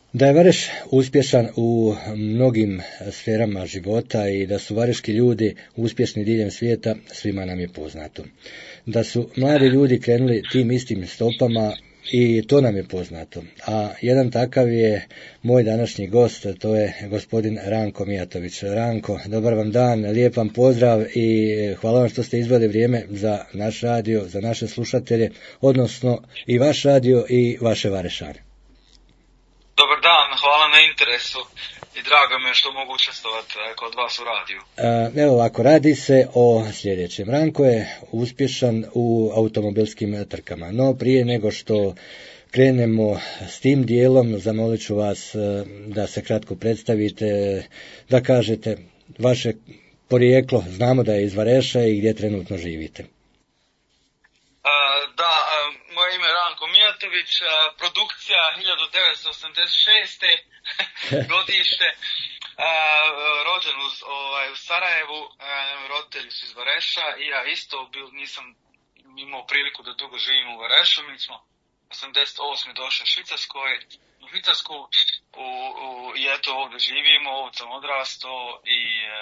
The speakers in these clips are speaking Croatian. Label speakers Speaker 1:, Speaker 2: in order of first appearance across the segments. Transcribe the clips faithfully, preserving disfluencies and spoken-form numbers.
Speaker 1: Da je Vareš uspješan u mnogim sferama života i da su vareški ljudi uspješni diljem svijeta, svima nam je poznato. Da su mladi ljudi krenuli tim istim stopama, i to nam je poznato. A jedan takav je moj današnji gost, to je gospodin Ranko Mijatović. Ranko, dobar vam dan, lijep vam pozdrav i hvala vam što ste izdvojili vrijeme za naš radio, za naše slušatelje, odnosno i vaš radio i vaše Varešane.
Speaker 2: Dobar dan, hvala na interesu i drago mi je što mogu učestvovati kod vas u radiju.
Speaker 1: Evo ovako, radi se o sljedećem. Ranko je uspješan u automobilskim trkama, no prije nego što krenemo s tim dijelom, zamolit ću vas da se kratko predstavite, da kažete vaše porijeklo, znamo da je iz Vareša i gdje trenutno živite.
Speaker 2: Da, moje ime je Ranko Mijatović, produkcija hiljadu devetsto osamdeset šeste. godište, rođen u, ovaj, u Sarajevu, roditelji su iz Vareša i ja isto bil, nisam imao priliku da dugo živim u Varešu. Mi smo osamdeset osme došli u Švicarskoj, u Švicarsku u, u, i eto ovdje živimo, ovdje sam odrastao i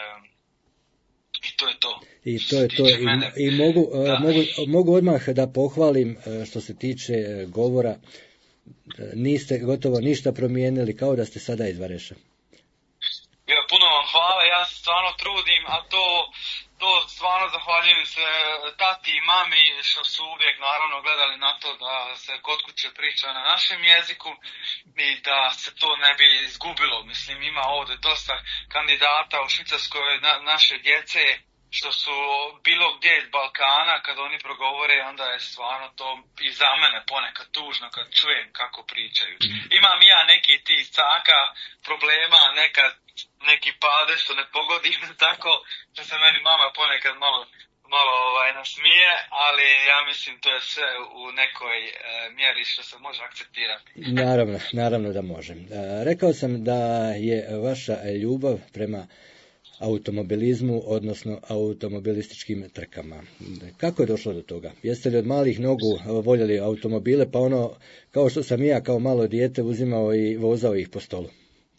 Speaker 2: I to je to.
Speaker 1: I to je to. I, i mogu, mogu, mogu odmah da pohvalim što se tiče govora. Niste gotovo ništa promijenili, kao da ste sada iz Vareša.
Speaker 2: Ja, puno vam hvala, ja se stvarno trudim, a to, to stvarno zahvaljujem se tati i mami što su uvijek naravno gledali na to da se kod kuće priča na našem jeziku i da se to ne bi izgubilo. Mislim, ima ovdje dosta kandidata u Švicarskoj na, naše djece što su bilo gdje iz Balkana, kad oni progovore, onda je stvarno to i za mene ponekad tužno kad čujem kako pričaju. Imam ja neki tih caka, problema, nekad neki pade što ne pogodim, tako što se meni mama ponekad malo, malo ovaj, nasmije, ali ja mislim to je sve u nekoj e, mjeri što se može akceptirati.
Speaker 1: Naravno, naravno da možem. E, rekao sam da je vaša ljubav prema automobilizmu, odnosno automobilističkim trkama. Kako je došlo do toga? Jeste li od malih nogu voljeli automobile, pa ono, kao što sam i ja kao malo dijete uzimao i vozao ih po stolu?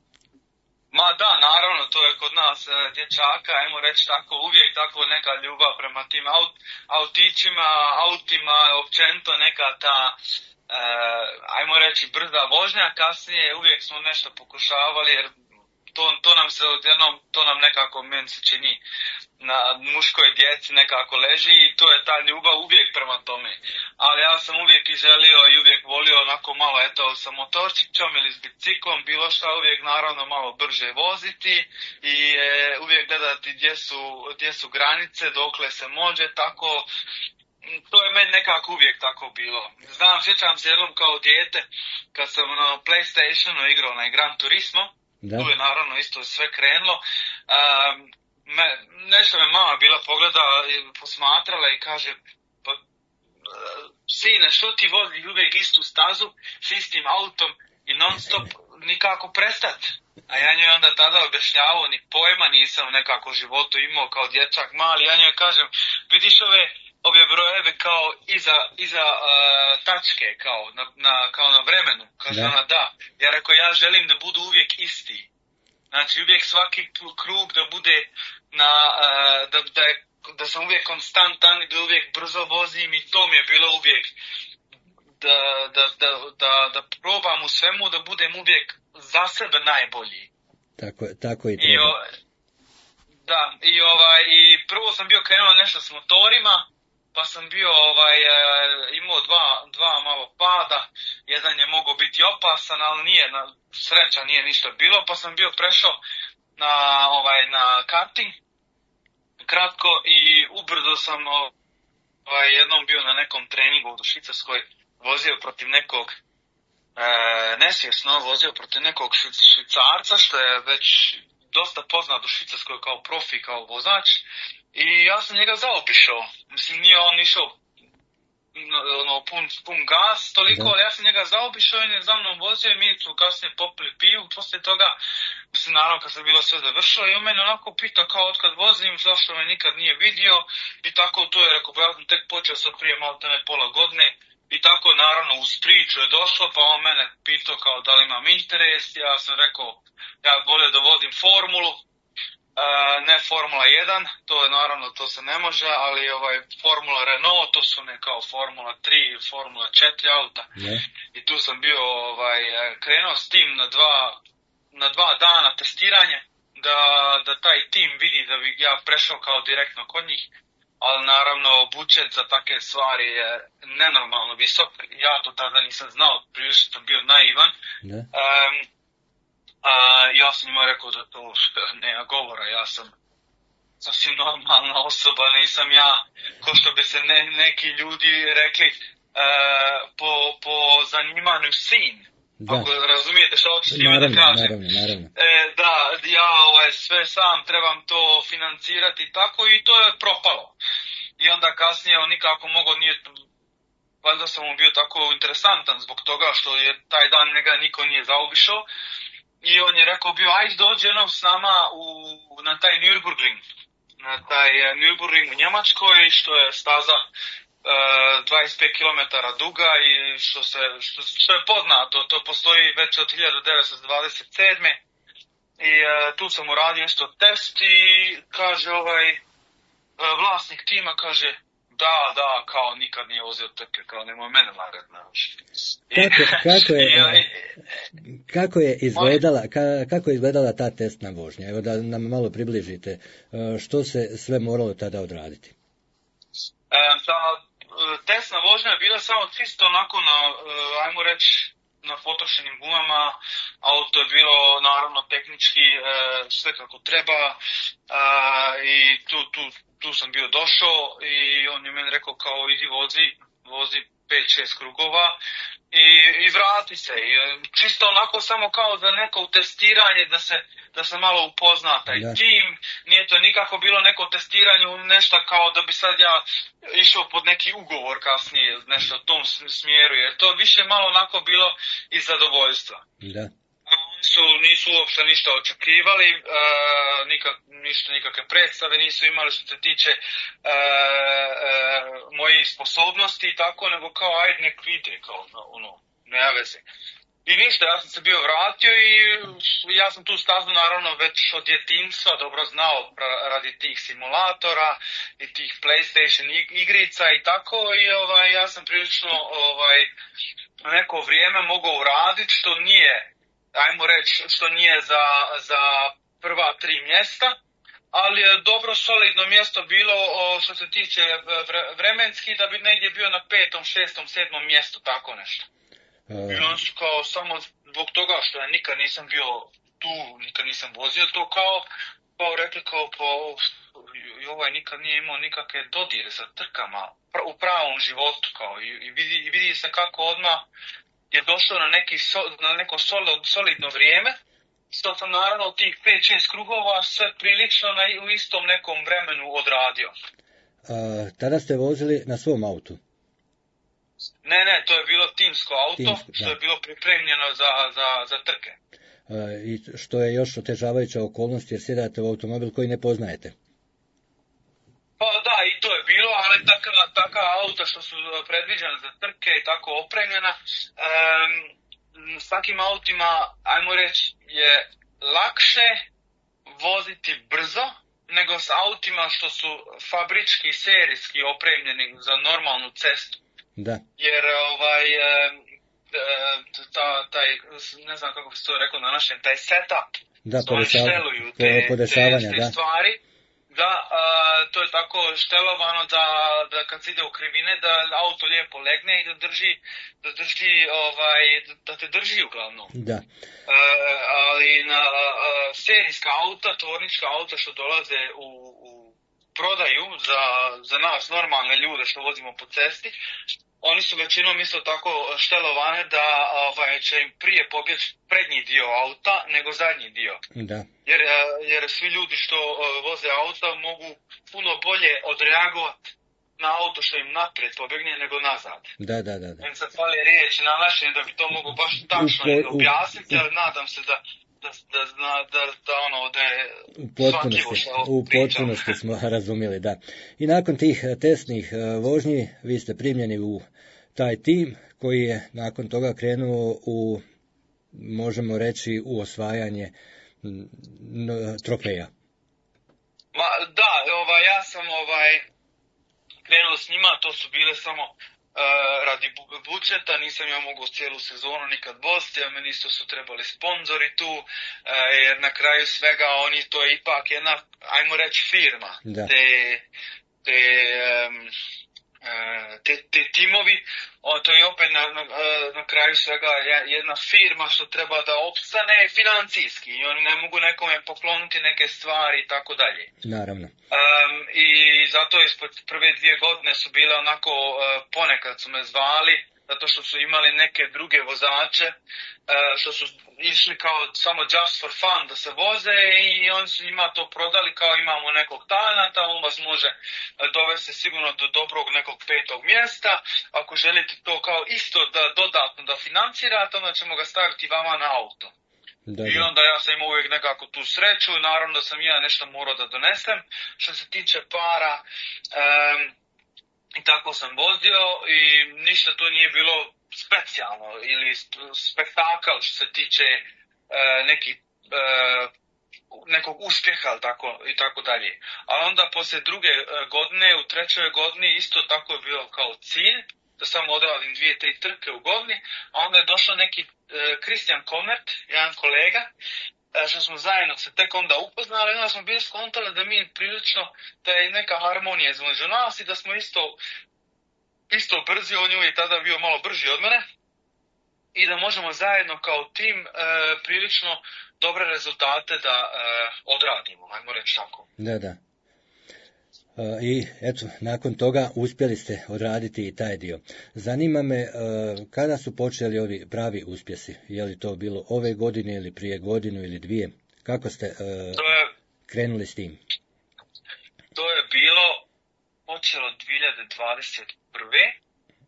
Speaker 2: Ma da, naravno, to je kod nas e, dječaka, ajmo reći tako, uvijek tako neka ljubav prema tim aut, autićima, autima, općenito neka ta, e, ajmo reći, brza vožnja. Kasnije uvijek smo nešto pokušavali, jer To, to nam se odjednom, to nam nekako meni se čini na muškoj djeci nekako leži i to je ta ljubav uvijek prema tome. Ali ja sam uvijek i želio i uvijek volio onako malo eto sa motorčićom ili s biciklom, bilo šta, uvijek naravno malo brže voziti i e, uvijek gledati gdje su, gdje su granice, dokle se može, tako. To je meni nekako uvijek tako bilo. Znam, sjećam se jednom kao dijete kad sam na PlayStationu igrao na Gran Turismo. Da. Tu je naravno isto sve krenulo. Um, me, nešto me mama bila pogleda i posmatrala i kaže, pa, sine, što ti vozi uvijek istu stazu s istim autom i non stop nikako prestat? A ja njoj onda tada objašnjavao, ni pojma nisam nekako u životu imao kao dječak mali. Ja njoj kažem, vidiš ove, ove brojeve kao iza, iza uh, tačke, kao na, na, kao na vremenu. Kaže ona da. Ja rekao, ja želim da budu uvijek isti. Znači uvijek svaki krug da bude na, uh, da, da, je, da sam uvijek konstantan i da uvijek brzo vozim i to mi je bilo uvijek da, da, da, da, da probam u svemu da budem uvijek za sebe najbolji.
Speaker 1: Tako, tako i treba. I, o,
Speaker 2: da, i, ovaj, i prvo sam bio krenuo nešto s motorima, pa sam bio ovaj, imao dva, dva malo pada, jedan je mogao biti opasan, ali nije, na, sreća nije ništa bilo, pa sam bio prešao na, ovaj, na karting, kratko i ubrzo sam ovaj, jednom bio na nekom treningu u Švicarskoj, vozio protiv nekog, e, nesvjesno vozio protiv nekog Švicarca, što je već dosta poznat u Švicarskoj kao profi, kao vozač. I ja sam njega zaobišao. Mislim, nije on išao ono, pun, pun gas, toliko, ali ja sam njega zaobišao i za mnom vozio i mi su kasnije popili pivu. Poslije toga, mislim, naravno kad se bilo sve završilo i on mene onako pita kao otkad vozim, zašto me nikad nije vidio i tako to je, rekao, ja sam tek počeo sad prije malo teme pola godine I tako, naravno, uz priču je došlo, pa on mene pitao kao da li imam interes. Ja sam rekao, ja bolje da vodim formulu, Uh, ne Formula jedan, to je naravno, to se ne može, ali ovaj Formula Renault, to su ne kao Formula tri, Formula četiri auta.
Speaker 1: Yeah.
Speaker 2: I tu sam bio ovaj krenuo s tim na dva, na dva dana testiranje, da, da taj tim vidi da bi ja prešao kao direktno kod njih. Ali naravno budžet za takve stvari je nenormalno visok. Ja to tada nisam znao, prilično sam bio naivan.
Speaker 1: Yeah.
Speaker 2: Um, A, ja sam njima rekao da to nema govora, ja sam sasvim normalna osoba, nisam ja, ko što bi se ne, neki ljudi rekli, e, po, po zanimanju sin. Da. Ako razumijete što hoću s time da kažem.
Speaker 1: Naravno, naravno.
Speaker 2: E, da, ja ovaj, sve sam trebam to financirati i tako, i to je propalo. I onda kasnije on nikako mogao, nije, valjda sam mu bio tako interesantan zbog toga što je taj dan njega niko nije zaobišao. I on je rekao bio, ajde dođi jednom s nama u, na taj Nürburgring, na taj Nürburgring u Njemačkoj, što je staza e, dvadeset pet kilometara duga i što, se, što, što je poznato, to postoji već od hiljadu devetsto dvadeset sedme. I e, tu sam uradio isto test i kaže ovaj e, vlasnik tima, kaže, da, da, kao nikad nije vozio trke, kao nemoj mene lagat, znaš.
Speaker 1: Kako, kako je... Kako je izgledala, kako je izgledala ta testna vožnja? Evo da nam malo približite što se sve moralo tada odraditi.
Speaker 2: E, ta testna vožnja je bila samo čisto onako na, ajmo reći, na potrošenim gumama. Auto je bilo naravno tehnički sve kako treba i tu, tu, tu sam bio došao i on je meni rekao kao idi vozi, vozi pet šest krugova i, i vrati se. I, čisto onako samo kao za neko testiranje da se, da se malo upozna taj da. tim. Nije to nikako bilo neko testiranje, nešto kao da bi sad ja išao pod neki ugovor kasnije, nešto u tom smjeru, jer to više malo onako bilo iz zadovoljstva.
Speaker 1: Da.
Speaker 2: Su, nisu uopšte ništa očekivali, e, nikak, ništa, nikakve predstave nisu imali što se tiče e, e, mojih sposobnosti i tako, nego kao ajde nek vide, kao ono, nema veze. I ništa, ja sam se bio vratio i ja sam tu stazu naravno već od djetinjstva dobro znao radi tih simulatora i tih PlayStation igrica i tako, i ovaj, ja sam prilično ovaj, neko vrijeme mogao uraditi što nije, ajmo reći, što nije za, za prva tri mjesta, ali je dobro solidno mjesto bilo o, što se tiče vremenski, da bi negdje bio na petom, šestom, sedmom mjestu, tako nešto. Uh. I on su kao samo zbog toga što ja nikad nisam bio tu, nikad nisam vozio to, kao, kao rekli kao pa ovaj nikad nije imao nikakve dodire sa trkama u pravom životu, kao, i, i, vidi, i vidi se kako odmah je došao na, neki so, na neko solid, solidno vrijeme, što sam naravno tih pet šest krugova sve prilično na, u istom nekom vremenu odradio.
Speaker 1: A, tada ste vozili na svom autu?
Speaker 2: Ne, ne, to je bilo timsko auto, Timsko, što da. je bilo pripremljeno za, za, za trke.
Speaker 1: A, I što je još otežavajuća okolnost jer sjedate u automobil koji ne poznajete?
Speaker 2: Pa da, i to je bilo, ali taka, taka auta što su predviđena za trke i tako opremljena, um, s takim autima, ajmo reći, je lakše voziti brzo nego s autima što su fabrički, serijski opremljeni za normalnu cestu.
Speaker 1: Da.
Speaker 2: Jer ovaj, ta, taj, ne znam kako bi se to rekao na našem, taj setup,
Speaker 1: da,
Speaker 2: oni šteluju te, te, te
Speaker 1: da.
Speaker 2: stvari. Da, a, to je tako štelovano da, da kad se ide u krivine da auto lijepo legne i da drži, da drži, ovaj, da te drži uglavnom.
Speaker 1: Da.
Speaker 2: A, ali na a, serijska auta, tvornička auta što dolaze u, u prodaju za, za nas normalne ljude što vozimo po cesti, oni su većinom isto tako štelovane da ovaj, će im prije pobjeći prednji dio auta nego zadnji dio.
Speaker 1: Da.
Speaker 2: Jer, jer svi ljudi što voze auta mogu puno bolje odreagovati na auto što im naprijed pobjegne nego nazad.
Speaker 1: Da, da, da. da.
Speaker 2: En sad fali riječi na našem da bi to mogu baš tačno u, objasniti, ali nadam se da da, da, da, da ono da je
Speaker 1: u potpunosti, u potpunosti smo razumjeli, da. I nakon tih testnih vožnji vi ste primljeni u taj tim koji je nakon toga krenuo u, možemo reći, u osvajanje trofeja.
Speaker 2: Ma, da, ovaj, ja sam ovaj, krenuo s njima, to su bile samo uh, radi budžeta, nisam ja mogao cijelu sezonu nikad bosti, a meni isto su trebali sponzori tu, uh, jer na kraju svega oni, to je ipak jedna, ajmo reći, firma.
Speaker 1: Da.
Speaker 2: Te, te, um, Te, te timovi, on, to je opet na, na, na kraju svega jedna firma što treba da opstane financijski i oni ne mogu nekome pokloniti neke stvari i tako dalje.
Speaker 1: Naravno.
Speaker 2: Um, I zato ispod prve dvije godine su bile onako, uh, ponekad su me zvali, zato što su imali neke druge vozače, uh, što su išli kao samo just for fun da se voze i oni su njima to prodali kao imamo nekog talenta, on vas može dovesti sigurno do dobrog nekog petog mjesta, ako želite to kao isto da dodatno da financirate, onda ćemo ga staviti vama na auto. Da, da. I onda ja sam imao uvijek nekako tu sreću, naravno da sam ja nešto morao da donesem. Što se tiče para, um, i tako sam vozio i ništa to nije bilo specijalno ili spektakl što se tiče uh, neki, uh, nekog uspjeha tako, i tako dalje. A onda poslije druge uh, godine, u trećoj godini isto tako je bilo kao cilj da samo odradim dvije, tri trke u godini, a onda je došao neki Kristijan uh, Komert, jedan kolega, što smo zajedno se tek onda upoznali, onda smo bili skontali da mi prilično, da je neka harmonija između nas i da smo isto, isto brzi, on je uvijek tada bio malo brži od mene i da možemo zajedno kao tim e, prilično dobre rezultate da e, odradimo, ajmo reći tako.
Speaker 1: Da, da. I eto, nakon toga uspjeli ste odraditi i taj dio. Zanima me kada su počeli ovi pravi uspjesi? Je li to bilo ove godine ili prije godinu ili dvije? Kako ste to je, krenuli s tim?
Speaker 2: To je bilo počelo dvije hiljade dvadeset prve. E,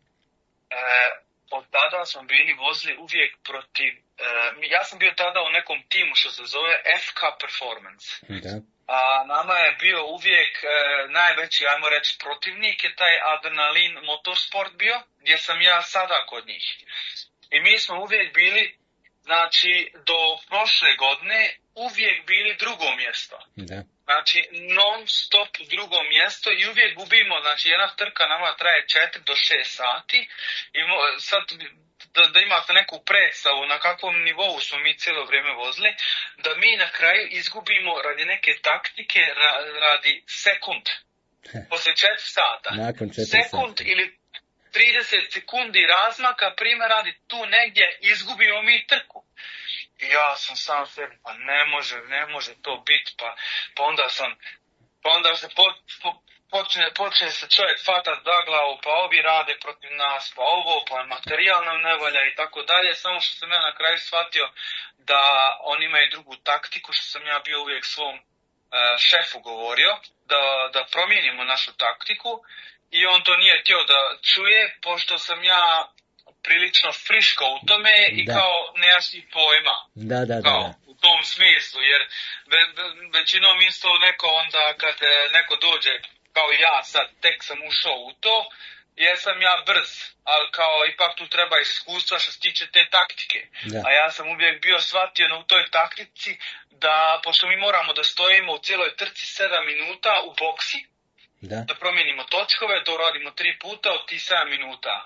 Speaker 2: od tada smo bili vozili uvijek protiv... E, ja sam bio tada u nekom timu što se zove F K Performance.
Speaker 1: Da.
Speaker 2: A nama je bio uvijek e, najveći, ajmo reći, protivnik je taj Adrenalin Motorsport bio, gdje sam ja sada kod njih. I mi smo uvijek bili, znači, do prošle godine uvijek bili drugo mjesto.
Speaker 1: Da.
Speaker 2: Znači, non stop drugo mjesto i uvijek gubimo, znači, jedna trka nama traje četiri do šest sati i mo, sad... Da, da imate neku predstavu na kakvom nivou smo mi cijelo vrijeme vozili, da mi na kraju izgubimo radi neke taktike, ra, radi sekund. Poslije četiri sata.
Speaker 1: Nakon četiri
Speaker 2: sekund
Speaker 1: sata.
Speaker 2: Ili trideset sekundi razmaka, primjer radi tu negdje, izgubimo mi trku. I ja sam sam sebi, pa ne može, ne može to biti, pa, pa onda sam, pa onda se po, po, Počne, počne se čovjek fatat za glavu, pa ovi rade protiv nas, pa ovo, pa materijal nam ne valja i tako dalje. Samo što sam ja na kraju shvatio da oni imaju drugu taktiku, što sam ja bio uvijek svom uh, šefu govorio, da, da promijenimo našu taktiku i on to nije htio da čuje, pošto sam ja prilično friško u tome i da. Kao nejasni pojma.
Speaker 1: Da, da,
Speaker 2: kao,
Speaker 1: da.
Speaker 2: U tom smislu, jer ve, ve, većinom isto neko onda kad neko dođe kao ja sad, tek sam ušao u to, jer sam ja brz, ali kao ipak tu treba iskustva što se tiče te taktike. Da. A ja sam uvijek bio shvatio na u toj taktici da, pošto mi moramo da stojimo u cijeloj trci sedam minuta u boksi, da, da promijenimo točkove, to radimo tri puta od tih sedam minuta,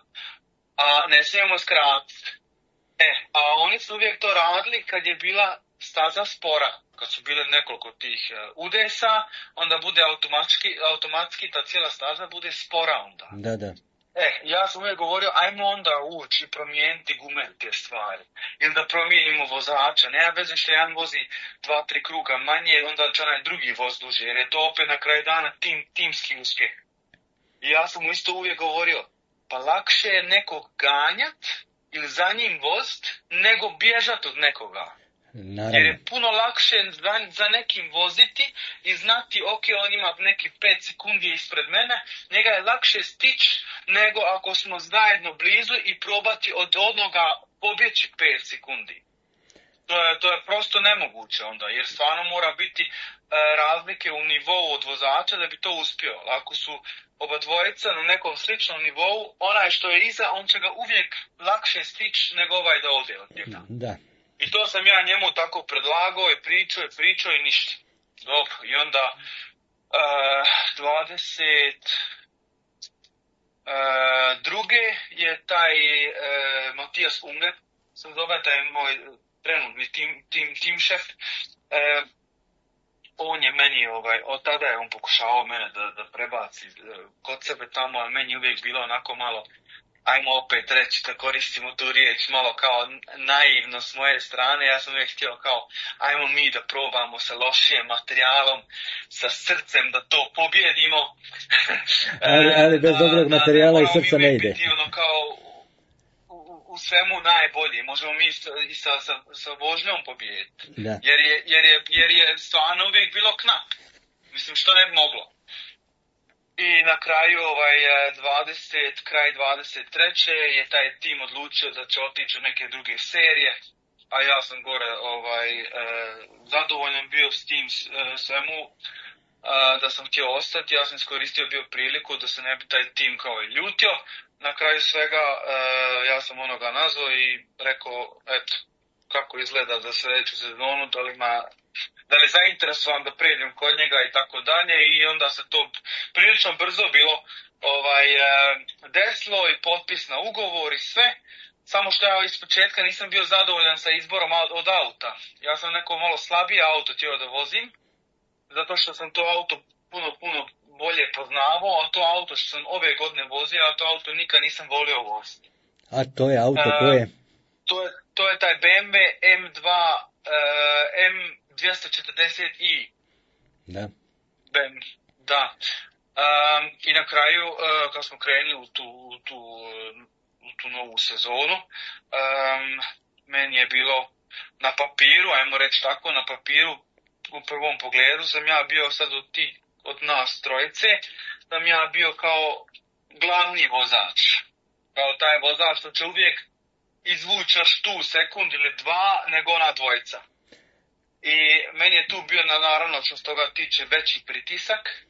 Speaker 2: a ne smijemo skratiti. E, a oni su uvijek to radili kad je bila staza spora. Kad su bile nekoliko tih uh, udesa, onda bude automatski, automatski ta cijela staza bude spora onda.
Speaker 1: Da, da.
Speaker 2: E, ja sam uvijek govorio, ajmo onda ući i promijeniti gume te stvari. Ili da promijenimo vozača. Nema veze što jedan vozi dva, tri kruga manje, onda će onaj drugi voz duže, jer je to opet na kraju dana tim, timski uspjeh. I ja sam mu isto uvijek govorio, pa lakše je nekog ganjat ili za njim vozit, nego bježat od nekoga.
Speaker 1: Naravno.
Speaker 2: Jer je puno lakše za, za nekim voziti i znati, ok, on ima neki pet sekundi ispred mene, njega je lakše stići nego ako smo zajedno blizu i probati od onoga pobjeći pet sekundi. To je, to je prosto nemoguće onda, jer stvarno mora biti e, razlike u nivou od vozača da bi to uspio. Ako su oba dvojica na nekom sličnom nivou, onaj što je iza, on će ga uvijek lakše stići nego ovaj da ode od njega.
Speaker 1: Da.
Speaker 2: I to sam ja njemu tako predlagao i pričao i pričao i ništa. Dobro, i onda uh, dvadeset druge je taj uh, Matijas Unger, se zove, taj moj trenutni tim, tim, tim šef. Uh, on je meni, ovaj, od tada je on pokušavao mene da, da prebaci kod sebe tamo, ali meni uvijek bilo onako malo, ajmo opet reći da koristimo tu riječ, malo kao naivno s moje strane. Ja sam uvijek htio kao, ajmo mi da probamo sa lošijim materijalom, sa srcem da to pobjedimo.
Speaker 1: ali, ali bez dobrog materijala i srca ne ide.
Speaker 2: Biti ono kao u, u svemu najbolji, možemo mi i sa, sa, sa vožnjom pobijediti. Jer je, jer, je, jer je stvarno uvijek bilo knap. Mislim, što ne bi moglo. I na kraju ovaj dvadeset, kraj dvadeset treće je taj tim odlučio da će otići u neke druge serije, a ja sam gore ovaj e, zadovoljan bio s tim e, svemu e, da sam htio ostati. Ja sam iskoristio bio priliku da se ne bi taj tim kao i ljutio. Na kraju svega e, ja sam onoga nazvao i rekao, eto, kako izgleda za sljedeću sezonu, da li ima da li je zainteresovan da pređem kod njega i tako dalje, i onda se to prilično brzo bilo ovaj desilo i potpis na ugovor i sve, samo što ja iz početka nisam bio zadovoljan sa izborom od auta. Ja sam neko malo slabije auto htio da vozim, zato što sam to auto puno, puno bolje poznavao, a to auto što sam ove godine vozio, a to auto nikad nisam volio voziti.
Speaker 1: A to je auto koje?
Speaker 2: Uh, to, je, to je taj B M W M dva uh, M dvjesto četrdeset i.
Speaker 1: Da.
Speaker 2: Ben, da. Um, I na kraju, uh, kad smo krenuli u tu, u tu, u tu novu sezonu, um, meni je bilo na papiru, ajmo reći tako, na papiru u prvom pogledu sam ja bio sad od, ti, od nas trojice, sam ja bio kao glavni vozač. Kao taj vozač što će uvijek izvući još tu sekund ili dva nego ona dvojica. I meni je tu bio, naravno, što se toga tiče, veći pritisak, e,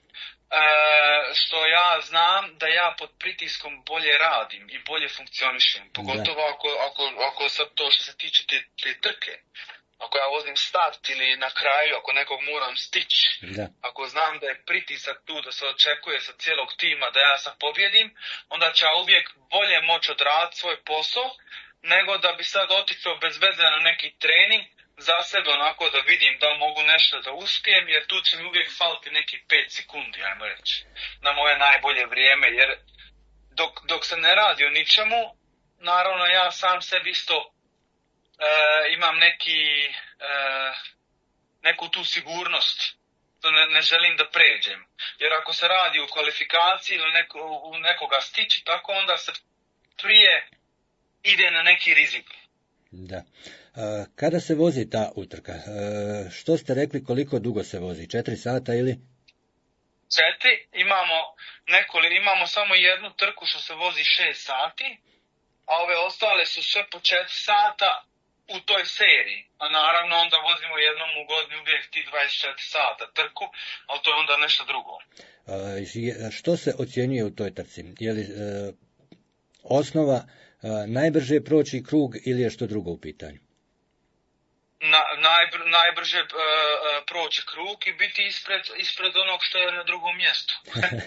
Speaker 2: što ja znam da ja pod pritiskom bolje radim i bolje funkcionišem. Pogotovo ako, ako, ako sad to što se tiče te, te trke. Ako ja vozim start ili na kraju, ako nekog moram stići.
Speaker 1: Da.
Speaker 2: Ako znam da je pritisak tu, da se očekuje sa cijelog tima da ja sad pobjedim, onda ću ja uvijek bolje moći odraditi svoj posao, nego da bi sad otišao bez veze na neki trening, za sebe onako da vidim da li mogu nešto da uspijem, jer tu će mi uvijek faliti neki pet sekundi, ajmo reći, na moje najbolje vrijeme, jer dok, dok se ne radi o ničemu, naravno ja sam sebi isto e, imam neki, e, neku tu sigurnost, to ne, ne želim da pređem, jer ako se radi u kvalifikaciji ili neko, u nekoga stići, tako onda se prije ide na neki rizik.
Speaker 1: Da. Kada se vozi ta utrka? Što ste rekli, koliko dugo se vozi? Četiri sata ili?
Speaker 2: Četiri. Imamo, nekoli, imamo samo jednu trku što se vozi šest sati, a ove ostale su sve po četiri sata u toj seriji. A naravno onda vozimo jednom u godini uvijek ti dvadeset četiri sata trku, ali to je onda nešto drugo.
Speaker 1: A, što se ocjenjuje u toj trci? Je li e, osnova e, najbrže proći krug ili je što drugo u pitanju?
Speaker 2: Na, najbr, najbrže uh, uh, proći krug i biti ispred, ispred onog što je na drugom mjestu.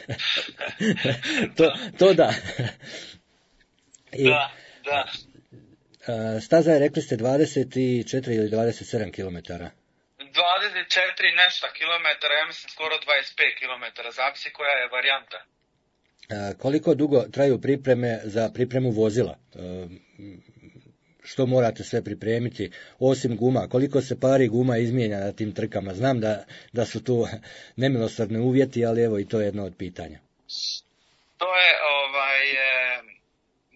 Speaker 1: to, to da. I,
Speaker 2: da, da.
Speaker 1: Uh, staza je, rekli ste, dvadeset četiri ili dvadeset sedam kilometara.
Speaker 2: dvadeset četiri nešto kilometara, ja mislim skoro dvadeset pet kilometara, zavisi koja je varijanta.
Speaker 1: Uh, koliko dugo traju pripreme za pripremu vozila? Uh, što morate sve pripremiti, osim guma, koliko se pari guma izmijenja na tim trkama? Znam da, da su tu nemilosrdni uvjeti, ali evo i to je jedno od pitanja.
Speaker 2: To je, ovaj,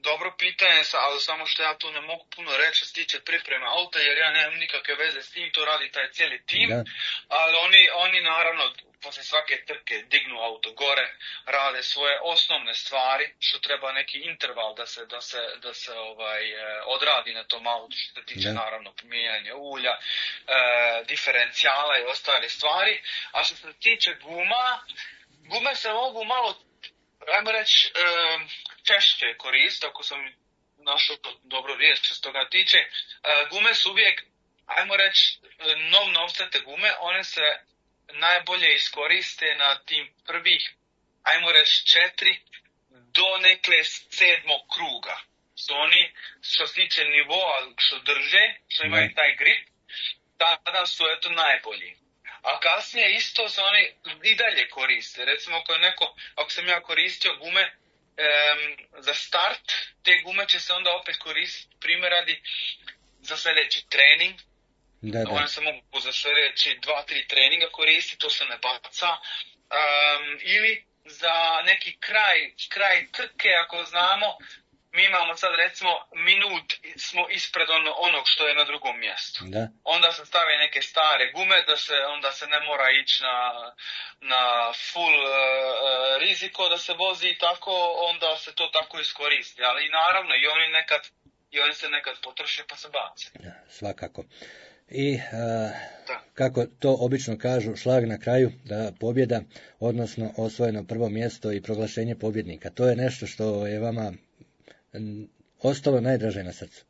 Speaker 2: dobro pitanje, ali samo što ja tu ne mogu puno reći što se tiče pripreme auta, jer ja nemam nikakve veze s tim, to radi taj cijeli tim, da. Ali oni, oni naravno poslije svake trke dignu auto gore, rade svoje osnovne stvari, što treba neki interval da se, da se, da se ovaj, odradi na tom autu, što se tiče da. Naravno mijenjanja ulja, e, diferencijala i ostale stvari, a što se tiče guma, gume se mogu malo, ajmo reći, e, češće koristiti, ako sam našao dobro riječ što se toga tiče. E, gume su uvijek, ajmo reći, nov novcete gume, one se najbolje iskoriste na tim prvih, ajmo reći, četiri do nekle sedmog kruga. Što oni, što se tiče nivoa, što drže, što imaju taj grip, tada su eto najbolji. A kasnije isto se oni i dalje koriste. Recimo ako je neko, ako sam ja koristio gume um, za start, te gume će se onda opet koristiti primjer radi za sljedeći trening. Da, da. One se mogu za sljedeći dva, tri treninga koristiti, to se ne baca. Um, ili za neki kraj, kraj trke, ako znamo, mi imamo sad recimo minut smo ispred ono, onog što je na drugom mjestu. Da. Onda se stave neke stare gume da se onda se ne mora ići na, na full uh, riziko da se vozi i tako, onda se to tako iskoristi. Ali naravno i oni nekad i oni se nekad potroše pa se bace.
Speaker 1: Da, svakako. I uh, kako to obično kažu, šlag na kraju, da pobjeda, odnosno osvojeno prvo mjesto i proglašenje pobjednika. To je nešto što je vama ostalo najdraže na srcu?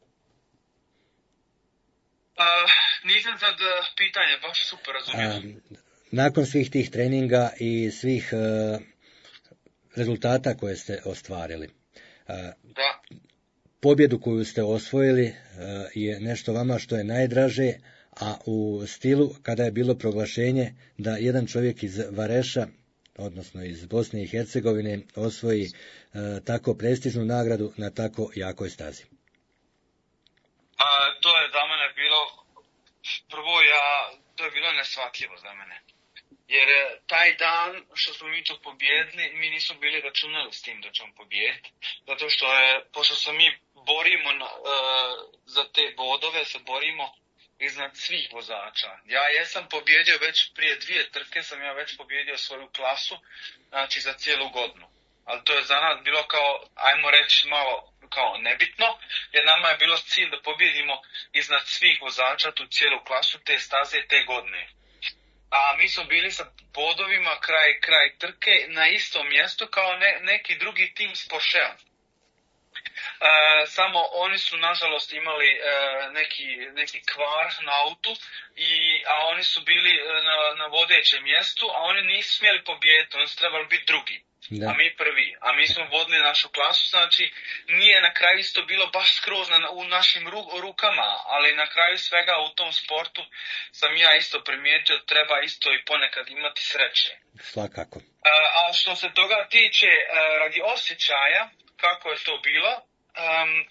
Speaker 2: Uh, nisam sad pitanje baš super razumio. Uh,
Speaker 1: nakon svih tih treninga i svih uh, rezultata koje ste ostvarili, uh,
Speaker 2: da.
Speaker 1: pobjedu koju ste osvojili uh, je nešto vama što je najdraže, a u stilu kada je bilo proglašenje da jedan čovjek iz Vareša, odnosno iz Bosne i Hercegovine, osvoji e, tako prestižnu nagradu na tako jakoj stazi?
Speaker 2: A, to je za mene bilo, prvo ja, to je bilo neshvatljivo za mene. Jer taj dan što smo mi to pobjedili, mi nismo bili računali s tim da ćemo pobijediti. Zato što je, pošto se mi borimo na, uh, za te bodove, se borimo iznad svih vozača. Ja jesam pobjedio već prije dvije trke, sam ja već pobjedio svoju klasu, znači za cijelu godinu. Ali to je za nas bilo kao, ajmo reći malo kao nebitno, jer nama je bilo cilj da pobjedimo iznad svih vozača tu cijelu klasu, te staze, te godine. A mi smo bili sa bodovima kraj, kraj trke na istom mjestu kao ne, neki drugi tim s Porschea. E, samo oni su nažalost imali e, neki, neki kvar na autu, i, a oni su bili na, na vodećem mjestu, a oni nisu smjeli pobijediti, oni su trebali biti drugi. Da. A mi prvi, a mi smo vodili našu klasu, znači nije na kraju isto bilo baš skroz na, u našim ru, rukama, ali na kraju svega u tom sportu sam ja isto primijetio, treba isto i ponekad imati sreće.
Speaker 1: Svakako.
Speaker 2: A, a što se toga tiče a, radi osjećaja, kako je to bilo, um,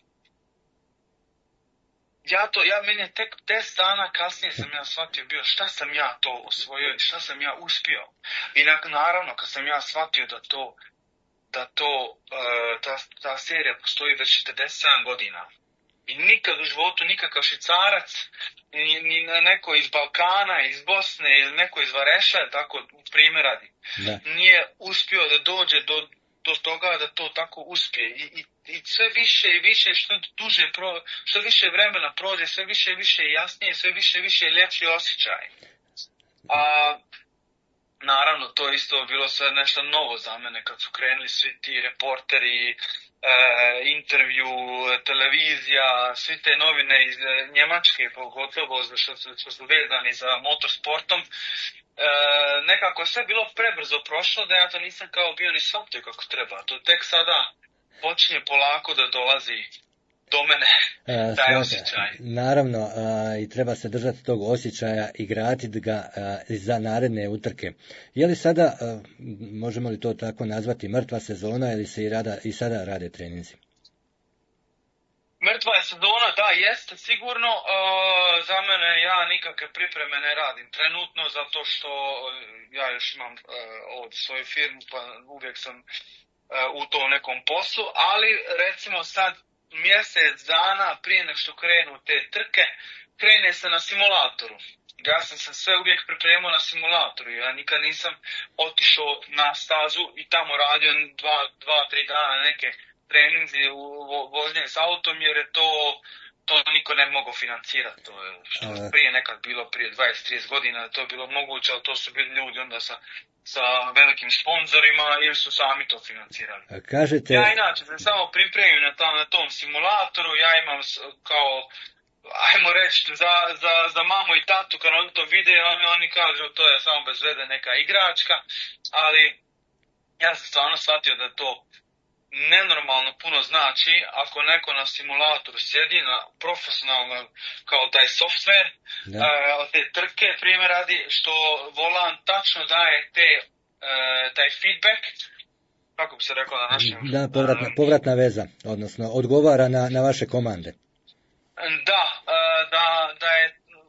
Speaker 2: ja to, ja meni tek deset dana kasnije sam ja shvatio bio šta sam ja to osvojio i šta sam ja uspio. I naravno kad sam ja shvatio da to, da to, uh, ta, ta serija postoji već četrdeset sedam godina. I nikad u životu nikakav Švicarac, ni, ni neko iz Balkana, iz Bosne ili neko iz Vareša, tako primjer radi, nije uspio da dođe do, do toga da to tako uspije. I, i, i sve više i više što duže pro, što više vremena prođe, sve više i više jasnije, sve više i više ljepši osjećaj. A naravno to isto bilo sve nešto novo za mene kad su krenuli svi ti reporteri, e, intervju, televizija, svi te novine iz Njemačke, pogotovo što su, što su vezani za motorsportom. E, nekako sve bilo prebrzo prošlo da ja to nisam kao bio ni shvatio kako treba. To tek sada počinje polako da dolazi do mene, taj osjećaj.
Speaker 1: Naravno, a, i treba se držati tog osjećaja i graditi ga a, za naredne utrke. Je li sada, a, možemo li to tako nazvati, mrtva sezona ili se i, rada, i sada rade treninzi?
Speaker 2: Mrtva je sezona, da, jeste sigurno. Uh, za mene ja nikakve pripreme ne radim trenutno, zato što ja još imam uh, ovdje svoju firmu, pa uvijek sam u tom nekom poslu, ali recimo sad mjesec dana prije nego što krenu te trke, krene se na simulatoru. Ja sam se sve uvijek pripremao na simulatoru, ja nikad nisam otišao na stazu i tamo radio dva, dva tri dana neke treninzi u vožnje s autom, jer je to, to niko ne mogu financirati. To je što prije nekad bilo, prije dvadeset trideset godina, to je bilo moguće, ali to su bili ljudi onda sa sa velikim sponzorima ili su sami to financirali.
Speaker 1: Kažete...
Speaker 2: Ja inače se samo pripremim na, tam, na tom simulatoru, ja imam kao, ajmo reći, za, za, za mamu i tatu, kad oni to vide, oni, oni kažu to je samo bez veze neka igračka, ali ja sam stvarno shvatio da to nenormalno puno znači ako neko na simulatoru sjedi na profesionalno kao taj software, uh, te trke primjer radi što volan tačno daje te, uh, taj feedback, kako bi se rekao na našem...
Speaker 1: Da, povratna, povratna veza, odnosno odgovara na, na vaše komande.
Speaker 2: Da, uh, da, da je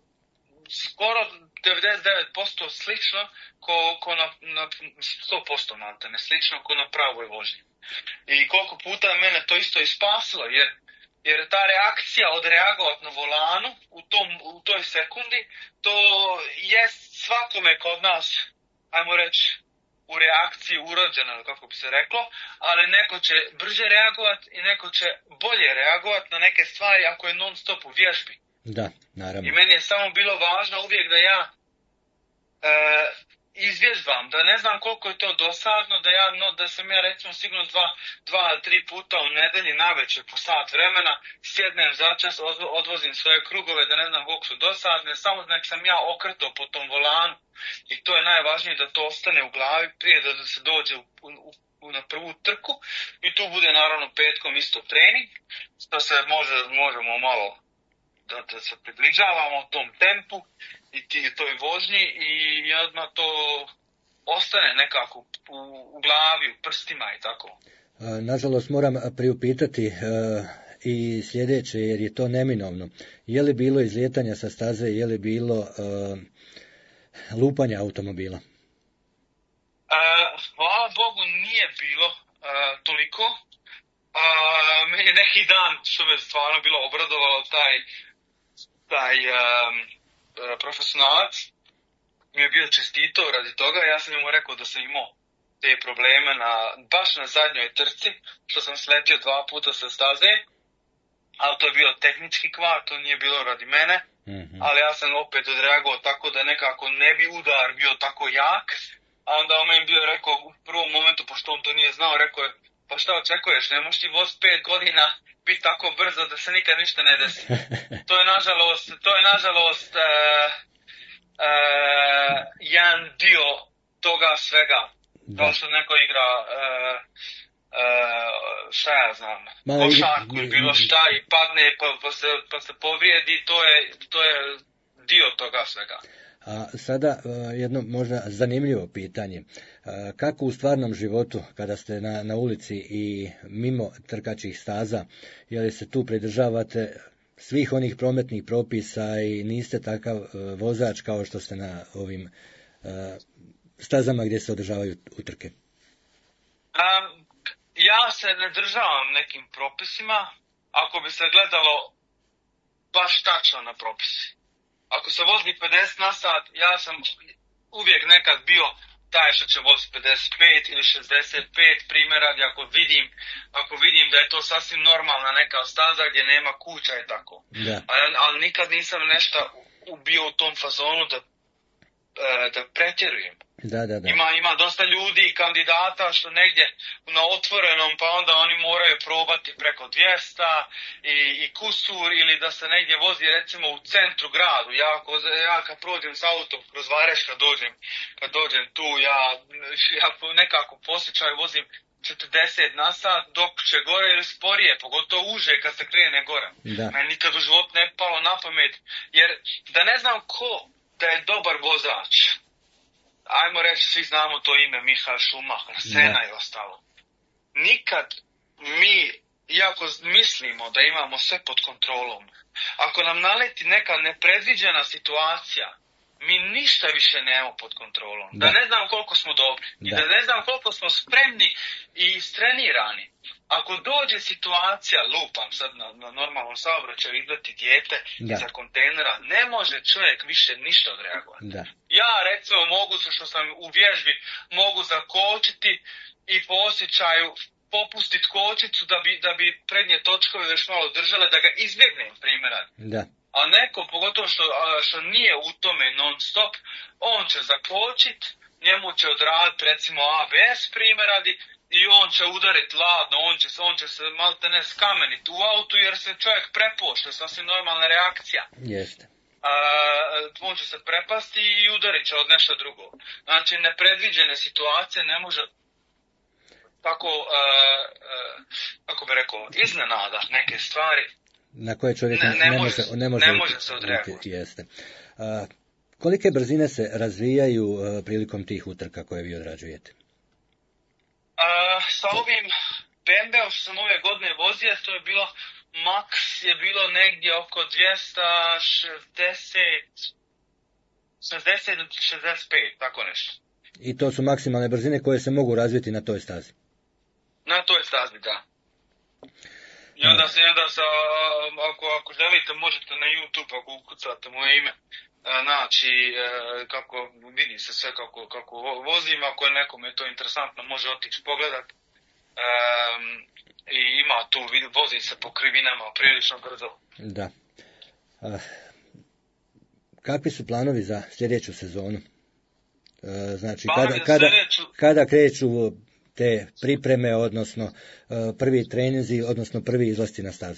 Speaker 2: skoro devedeset devet posto slično ko, ko na, na sto posto malte, ne slično ko na pravoj vožnji. I koliko puta mene to isto i spasilo, jer, jer ta reakcija odreagovati na volanu u, tom, u toj sekundi, to je svakome kod nas, ajmo reći, u reakciji urođeno, kako bi se reklo, ali neko će brže reagovati i neko će bolje reagovati na neke stvari ako je non stop u vježbi.
Speaker 1: Da, naravno.
Speaker 2: I meni je samo bilo važno uvijek da ja e, izvježbam, da ne znam koliko je to dosadno, da ja, no, da sam ja recimo sigurno dva, dva, tri puta u nedelji navečer po sat vremena sjednem začas, odvozim svoje krugove, da ne znam koliko su dosadne, samo nek sam ja okrtao po tom volanu i to je najvažnije da to ostane u glavi prije da se dođe u, u, u, na prvu trku i tu bude naravno petkom isto trening, što se može, možemo malo da, da se približavamo tom tempu i ti, toj vožnji i odmah to ostane nekako u, u glavi, u prstima i tako.
Speaker 1: Nažalost moram priupitati uh, i sljedeće, jer je to neminovno. Je li bilo izlijetanja sa staze, je li bilo uh, lupanja automobila?
Speaker 2: Uh, hvala Bogu nije bilo uh, toliko. Uh, meni je neki dan što me stvarno bilo obradovalo taj taj um, profesionalac mi je bio čestito radi toga, ja sam mu rekao da sam imao te probleme na, baš na zadnjoj trci, što sam sletio dva puta sa staze, ali to je bio tehnički kvar, to nije bilo radi mene, mm-hmm. ali ja sam opet odreagovao tako da nekako ne bi udar bio tako jak, a onda on mi bio rekao u prvom momentu, pošto on to nije znao, rekao je, pa šta očekuješ, ne možeš ti voz pet godina biti tako brzo da se nikad ništa ne desi. To je nažalost, to je nažalost uh, uh, jedan dio toga svega. Kao što neko igra uh, uh, šta ja znam, košarku ili bilo šta i padne pa, pa, se, pa se povrijedi, to je, to je dio toga svega.
Speaker 1: A sada jedno možda zanimljivo pitanje. Kako u stvarnom životu, kada ste na, na ulici i mimo trkačih staza, je li se tu pridržavate svih onih prometnih propisa i niste takav vozač kao što ste na ovim stazama gdje se održavaju utrke?
Speaker 2: Um, ja se ne državam nekim propisima, ako bi se gledalo baš tačno na propisi. Ako se vozi pedeset na sat, ja sam uvijek nekad bio taj što će voziti pedeset pet ili šezdeset pet primjera, ako vidim, ako vidim da je to sasvim normalna neka staza gdje nema kuća i tako.
Speaker 1: Da.
Speaker 2: Ali, ali nikad nisam nešto bio u tom fazonu da, da pretjerujem.
Speaker 1: Da, da, da.
Speaker 2: Ima, ima dosta ljudi i kandidata što negdje na otvorenom, pa onda oni moraju probati preko dvjesto i, i kusur, ili da se negdje vozi recimo u centru gradu. Ja, ja kad prođem s autom kroz Vareš, kad dođem, kad dođem tu, ja, ja nekako posjećaju vozim četrdeset na sat, dok će gore ili sporije, pogotovo uže kad se krene gore.
Speaker 1: Da.
Speaker 2: Meni nikad u život ne palo na pamet, jer da ne znam ko da je dobar vozač, ajmo reći, svi znamo to ime, Michael Schumacher, Senna i ostalo. Nikad mi, iako mislimo da imamo sve pod kontrolom, ako nam naleti neka nepredviđena situacija, mi ništa više nemamo pod kontrolom. Da,
Speaker 1: da
Speaker 2: ne znam koliko smo dobri. Da. I da ne znam koliko smo spremni i istrenirani. Ako dođe situacija, lupam sad na, na normalnom saobraćaju, izleti dijete da. iza kontejnera, ne može čovjek više ništa odreagovati. Da. Ja recimo mogu, što sam u vježbi, mogu zakočiti i po osjećaju popustiti kočicu da bi, da bi prednje točkove još malo držale, da ga izbjegnem primjera.
Speaker 1: Da.
Speaker 2: A neko, pogotovo što, što nije u tome non stop, on će zakočit, njemu će odraditi recimo A B S primjeradi i on će udariti ladno, on će, on će se malte ne skameniti u autu jer se čovjek prepošta, sasvim normalna reakcija.
Speaker 1: Jeste.
Speaker 2: A, on će se prepasti i udarit će od nešto drugo. Znači, nepredviđene situacije ne može tako, uh, uh, kako bi rekao, iznenada neke stvari.
Speaker 1: Na koje čovjek ne, ne, ne može, ne može,
Speaker 2: ne može se odreagovati.
Speaker 1: Jeste. Uh, kolike brzine se razvijaju uh, prilikom tih utrka koje vi odrađujete?
Speaker 2: Uh, sa ovim B M W-om što sam ove godine vozio, to je bilo, max je bilo negdje oko dvjesto šezdeset, šezdeset do šezdeset pet, tako nešto.
Speaker 1: I to su maksimalne brzine koje se mogu razviti na toj stazi?
Speaker 2: Na toj stazi, da. I onda se, onda sa, ako, ako želite, možete na YouTube, ako ukucate moje ime, znači, kako vidi se sve kako, kako vozim, ako je nekome to interesantno, može otići pogledat. Um, I ima tu, vozi se po krivinama prilično brzo.
Speaker 1: Da. Uh, kakvi su planovi za sljedeću sezonu? Uh, znači, kada, kada, sljedeću... kada kreću te pripreme, odnosno uh, prvi treninzi, odnosno prvi izlasti na stazu?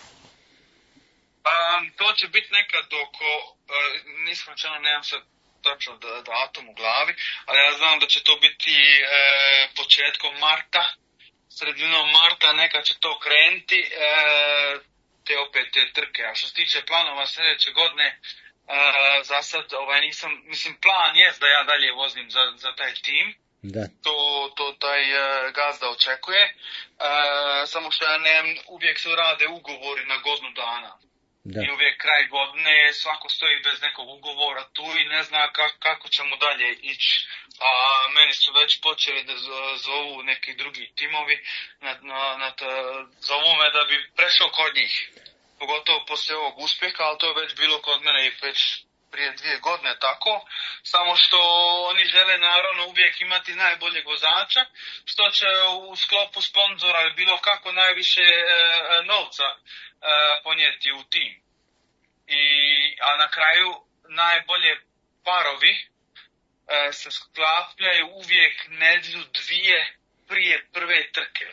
Speaker 2: Um, to će biti nekad oko, uh, nisam rečeno, nemam sad točno datum u glavi, ali ja znam da će to biti uh, početkom marta, sredinom marta neka će to krenuti, uh, te opet te trke. A što se tiče planova sljedeće godine, uh, za sad ovaj, nisam, mislim, plan je da ja dalje vozim za, za taj tim.
Speaker 1: Da.
Speaker 2: To, to taj uh, gazda očekuje, uh, samo što ja nemam, uvijek se rade ugovori na godinu dana. Da. I uvijek kraj godine svako stoji bez nekog ugovora tu i ne zna kako, kako ćemo dalje ići. A meni su već počeli da zovu neki drugi timovi, na, na, na ta, zovu me da bi prešao kod njih. Pogotovo poslije ovog uspjeha, ali to je već bilo kod mene i već prije dvije godine tako. Samo što oni žele naravno uvijek imati najboljeg vozača, što će u sklopu sponzora ili bilo kako najviše e, novca e, ponijeti u tim. I, a na kraju najbolje parovi e, se sklapljaju uvijek nedjelju dvije prije prve trke.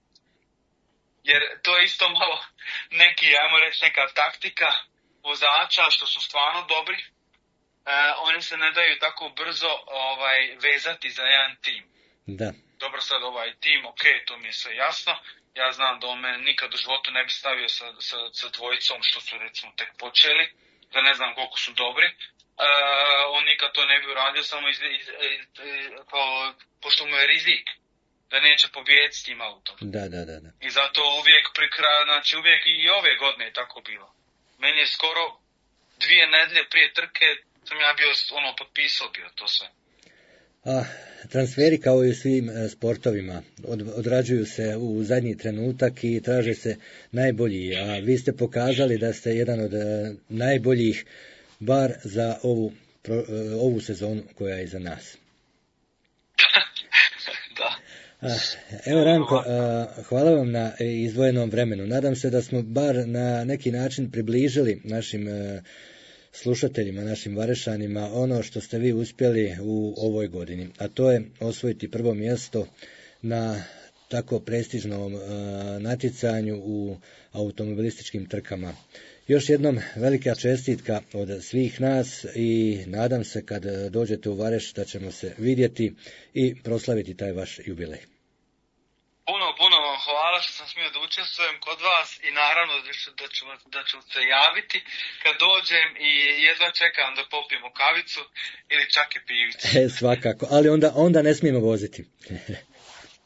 Speaker 2: Jer to je isto malo neki, ajmo reći, neka taktika vozača što su stvarno dobri. E, oni se ne daju tako brzo ovaj, vezati za jedan tim.
Speaker 1: Da.
Speaker 2: Dobro, sad ovaj tim, ok, to mi je sve jasno. Ja znam da on me nikad u životu ne bi stavio sa, sa, sa dvojicom što su recimo tek počeli, da ne znam koliko su dobri. E, on nikad to ne bi uradio samo iz, iz, iz, kao, pošto mu je rizik da neće pobijediti s tim autom.
Speaker 1: Da, da, da, da.
Speaker 2: I zato uvijek pri kraju, znači uvijek i ove godine je tako bilo. Meni je skoro dvije nedelje prije trke sam ja bio ono potpisao bio to sve.
Speaker 1: A transferi kao i u svim e, sportovima od, odrađuju se u zadnji trenutak i traže se najbolji, a vi ste pokazali da ste jedan od e, najboljih bar za ovu, pro, e, ovu sezonu koja je iza nas.
Speaker 2: Da.
Speaker 1: A, evo Ranko, a, hvala vam na izdvojenom vremenu. Nadam se da smo bar na neki način približili našim a, slušateljima, našim Varešanima ono što ste vi uspjeli u ovoj godini, a to je osvojiti prvo mjesto na tako prestižnom a, natjecanju u automobilističkim trkama. Još jednom velika čestitka od svih nas i nadam se kad dođete u Vareš da ćemo se vidjeti i proslaviti taj vaš jubilej.
Speaker 2: Puno, puno vam hvala što sam smio da učestvujem kod vas i naravno da ću, da ću, da ću se javiti kad dođem i jedva čekam da popijemo kavicu ili čak i pivicu.
Speaker 1: E, svakako, ali onda, onda ne smijemo voziti.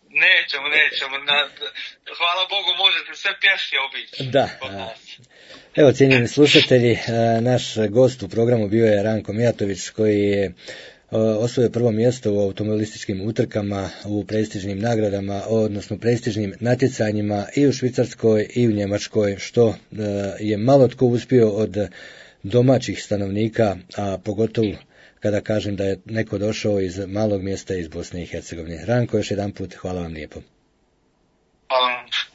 Speaker 2: Nećemo, nećemo. Na, hvala Bogu, možete sve pješke obići.
Speaker 1: Da. Evo, cijenjeni slušatelji, naš gost u programu bio je Ranko Mijatović, koji je osvojio prvo mjesto u automobilističkim utrkama, u prestižnim nagradama, odnosno prestižnim natjecanjima i u Švicarskoj i u Njemačkoj, što je malo tko uspio od domaćih stanovnika, a pogotovo kada kažem da je neko došao iz malog mjesta iz Bosne i Hercegovine. Ranko, još jedan put, hvala vam lijepo.
Speaker 2: Hvala vam.